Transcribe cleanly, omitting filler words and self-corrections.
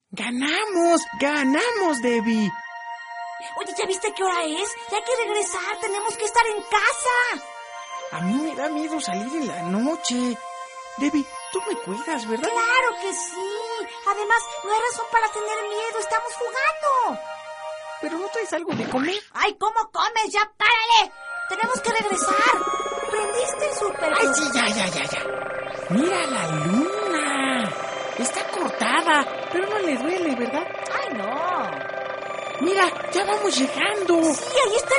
¡Ganamos, Debbie! Oye, ¿ya viste qué hora es? Ya hay que regresar, tenemos que estar en casa. A mí me da miedo salir en la noche. Debbie, tú me cuidas, ¿verdad? ¡Claro que sí! Además, no hay razón para tener miedo, estamos jugando. ¿Pero no traes algo de comer? ¡Ay, cómo comes! ¡Ya párale! Tenemos que regresar. ¿Prendiste el súper? ¡Ay, sí, ya! ¡Mira la luna! Está cortada, pero no le duele, ¿verdad? ¡Ay, no! Mira, ya vamos llegando. Sí, ahí está